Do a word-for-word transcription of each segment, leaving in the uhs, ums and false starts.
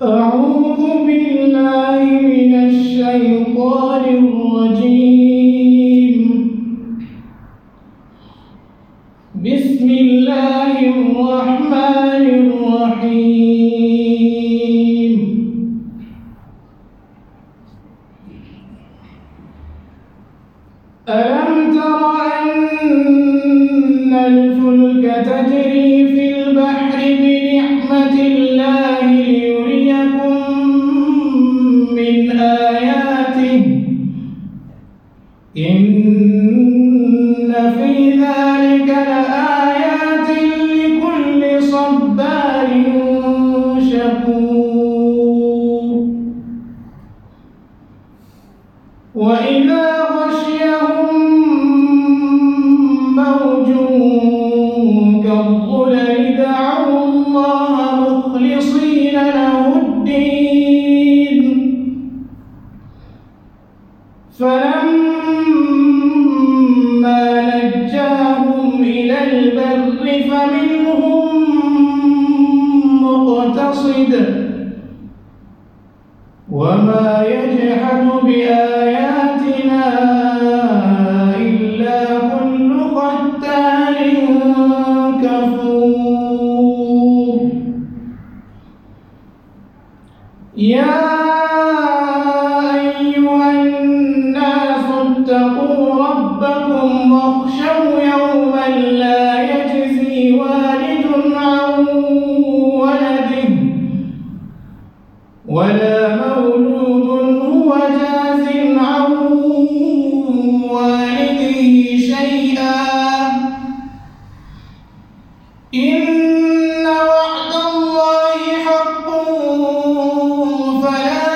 أعوذ بالله من الشيطان الرجيم. بسم الله الرحمن الرحيم. ألم تر أن الفلك تجري في البحر بنعمة الله ليريكم من آياته إن في ذلك لآيات لكل صبار شكور. وإذا غشيهم موج كالظلل دعوا الله مخلصين له الدين فلما نجاهم إلى البر فمنهم مقتصد وما يجحد بآياتنا إلا كل ختار كفور. يا أيها الناس اتقوا ربكم واخشوا يوما لا يجزي والد عن ولده ولا مولود هو جاز عن والده شيئا إن وعد الله حق فلا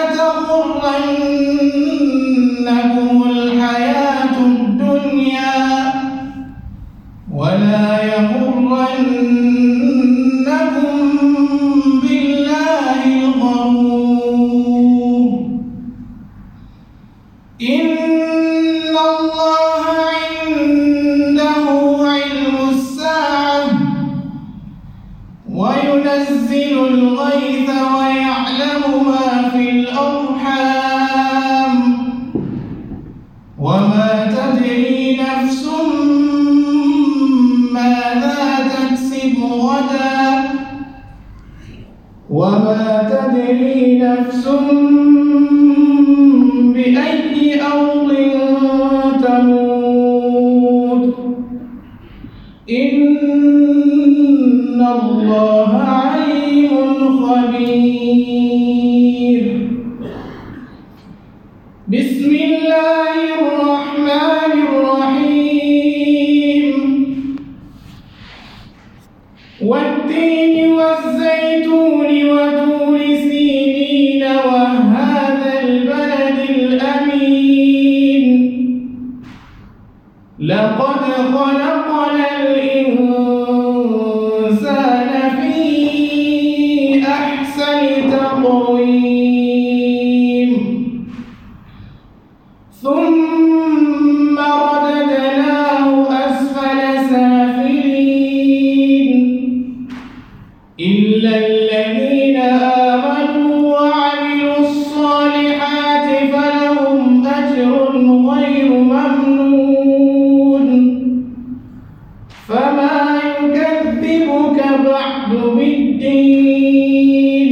تغرنكم الحياة الدنيا ولا يغرنكم بالله الغرور. إن الله عنده علم الساعة وينزل الغيث ويعلم ما في الأرحام وما تدري نفس ماذا تكسب غدا وما تدري نفس بأي أرض تموت إن الله عليم خبير. بسم الله الرحمن الرحيم. والتين والزيتون وطور سينين وهذا البلد الأمين لقد خلقنا الإنسان في أحسن تقويم ثم رددناه أسفل سافلين إلا الذين آمنوا وعملوا الصالحات فلهم أجر غير ممنون. فما يكذبك بعد بالدين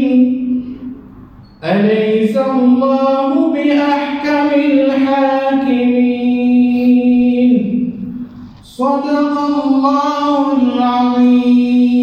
أليس الله بأحكم الحاكمين. صدق الله العظيم.